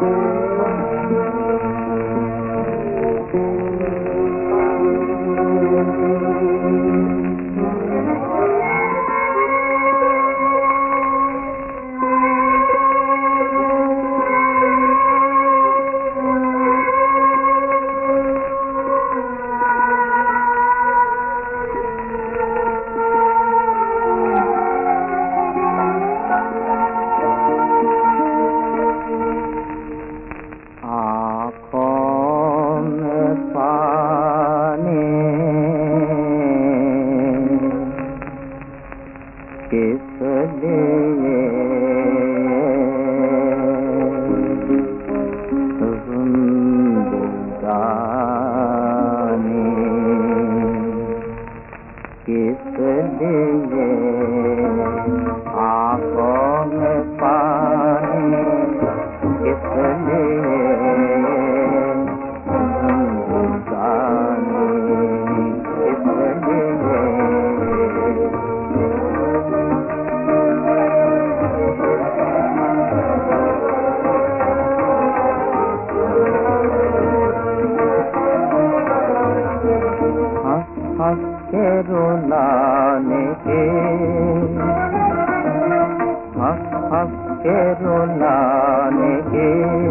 रुलाने के,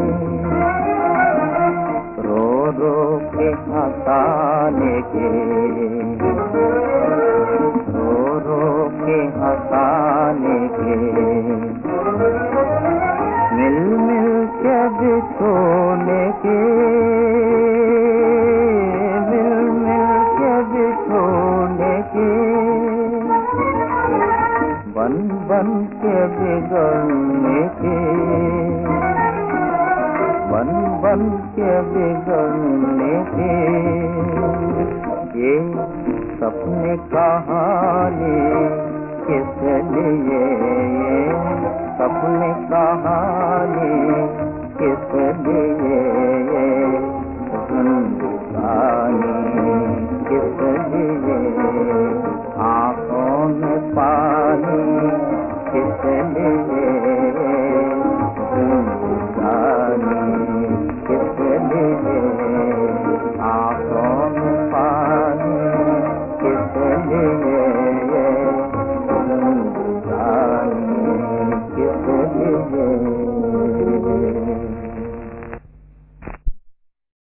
रो रो के हंसाने के, रो रो के हंसाने के, मिल मिल के बिछोने के, मिल मिल के बिछोने के, बन बन के बिगड़ने के, बन बन के बिगड़ने के, ये सपने कहानी किस लिए, ये सपने कहानी किस लिए, जिंदगानी किस लिए, आँखों में पानी किस लिए, जिंदगानी किस लिए, आँखों में पानी किस लिए, जिंदगानी किस लिए।